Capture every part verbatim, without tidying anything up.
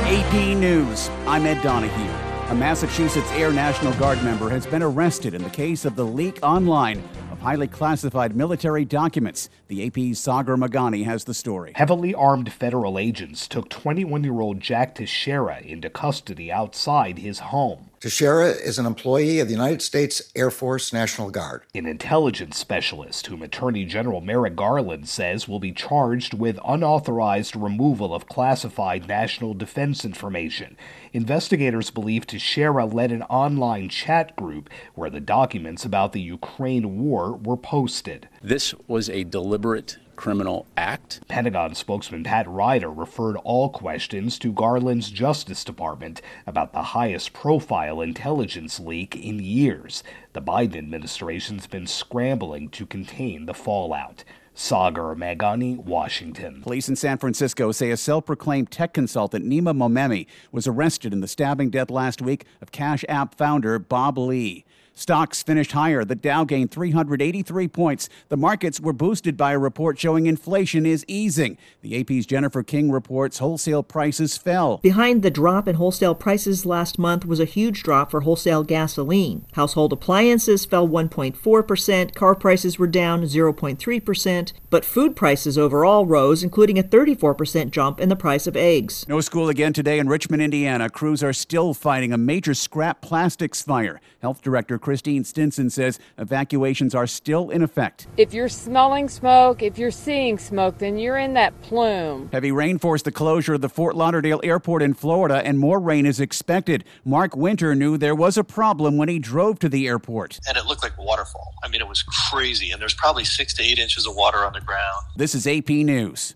A P News, I'm Ed Donahue. A Massachusetts Air National Guard member has been arrested in the case of the leak online of highly classified military documents. The A P's Sagar Meghani has the story. Heavily armed federal agents took twenty-one-year-old Jack Teixeira into custody outside his home. Teixeira is an employee of the United States Air Force National Guard. An intelligence specialist whom Attorney General Merrick Garland says will be charged with unauthorized removal of classified national defense information. Investigators believe Teixeira led an online chat group where the documents about the Ukraine war were posted. This was a deliberate criminal act. Pentagon spokesman Pat Ryder referred all questions to Garland's Justice Department about the highest profile intelligence leak in years. The Biden administration's been scrambling to contain the fallout. Sagar Meghani, Washington. Police in San Francisco say a self-proclaimed tech consultant, Nima Momemi, was arrested in the stabbing death last week of Cash App founder Bob Lee. Stocks finished higher. The Dow gained three hundred eighty-three points. The markets were boosted by a report showing inflation is easing. The A P's Jennifer King reports wholesale prices fell. Behind the drop in wholesale prices last month was a huge drop for wholesale gasoline. Household appliances fell one point four percent. Car prices were down zero point three percent. But food prices overall rose, including a thirty-four percent jump in the price of eggs. No school again today in Richmond, Indiana. Crews are still fighting a major scrap plastics fire. Health Director Christine Stinson says evacuations are still in effect. If you're smelling smoke, if you're seeing smoke, then you're in that plume. Heavy rain forced the closure of the Fort Lauderdale Airport in Florida, and more rain is expected. Mark Winter knew there was a problem when he drove to the airport. And it looked like a waterfall. I mean, it was crazy, and there's probably six to eight inches of water on the ground. This is A P News.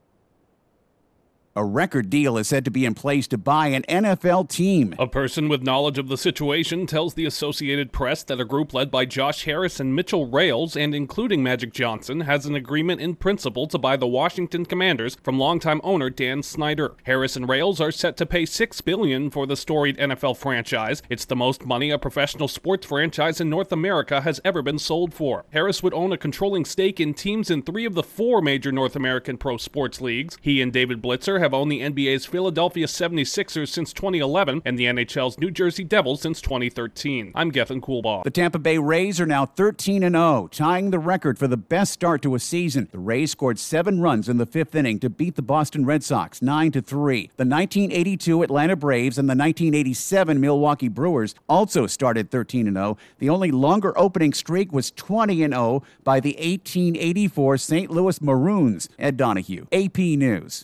A record deal is said to be in place to buy an N F L team. A person with knowledge of the situation tells the Associated Press that a group led by Josh Harris and Mitchell Rales, and including Magic Johnson, has an agreement in principle to buy the Washington Commanders from longtime owner Dan Snyder. Harris and Rales are set to pay six billion dollars for the storied N F L franchise. It's the most money a professional sports franchise in North America has ever been sold for. Harris would own a controlling stake in teams in three of the four major North American pro sports leagues. He and David Blitzer have owned the N B A's Philadelphia seventy-sixers since twenty eleven and the N H L's New Jersey Devils since twenty thirteen. I'm Gethin Coolbaugh. The Tampa Bay Rays are now thirteen and oh, tying the record for the best start to a season. The Rays scored seven runs in the fifth inning to beat the Boston Red Sox nine to three. The nineteen eighty-two Atlanta Braves and the nineteen eighty-seven Milwaukee Brewers also started thirteen and oh. The only longer opening streak was twenty and oh by the eighteen eighty-four Saint Louis Maroons. Ed Donahue, A P News.